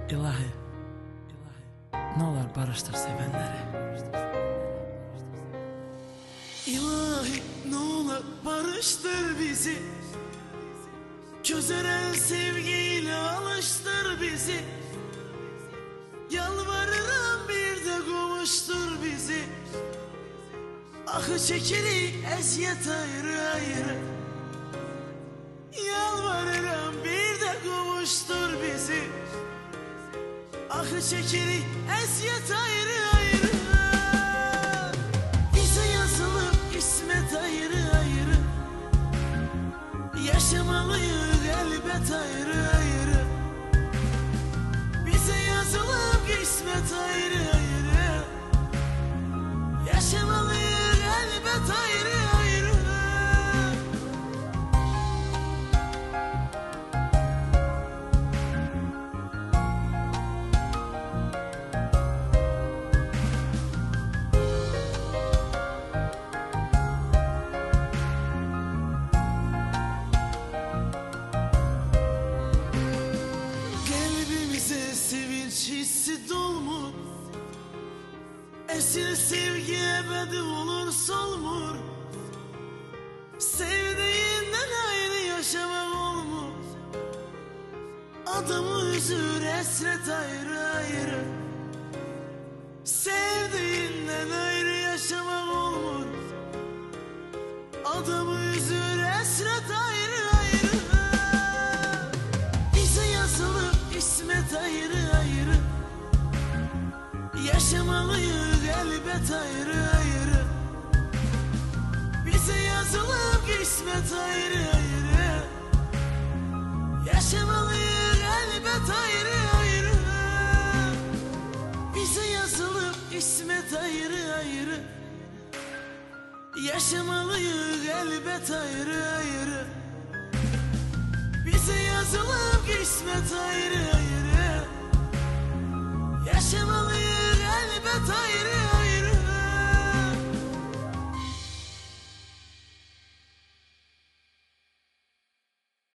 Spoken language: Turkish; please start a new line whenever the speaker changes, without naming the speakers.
İlahi, ne olur barıştır sevenleri.
İlahi ne olur barıştır bizi, çözeren sevgiyle alıştır bizi. Yalvarırım bir de kavuştur bizi. Ahı çekili eziyet ayrı ayrı. Yalvarırım bir de kavuştur bizi. Ahı çekili eziyet ayrı ayrı. Bize yazılıp kısmet ayrı ayrı. Yaşamalıyız elbet ayrı ayrı. Bize yazılıp kısmet ayrı ayrı. Yaşamalıyız elbet ayrı ayrı. Kalbimize sevinç hissi dolmuş. Esir sevgi ebedi olur solmur. Sevdiğinden ayrı yaşamak olmuş. Adamı üzür esret ayrı ayrı. Sevdiğinden ayrı yaşamak olmuş. Adamı üzür esret ayrı ayrı. Bize yazılıp kısmet ayrı ayrı. Yaşamalıyız elbet ayrı ayrı. Bize yazılıp kısmet ayrı ayrı. Yaşamalıyız elbet ayrı ayrı. Bize yazılıp kısmet ayrı ayrı. Yaşamalıyız elbet ayrı ayrı. Bize yazılıp kısmet ayrı ayrı. Yaşamalıyız elbet ayrı.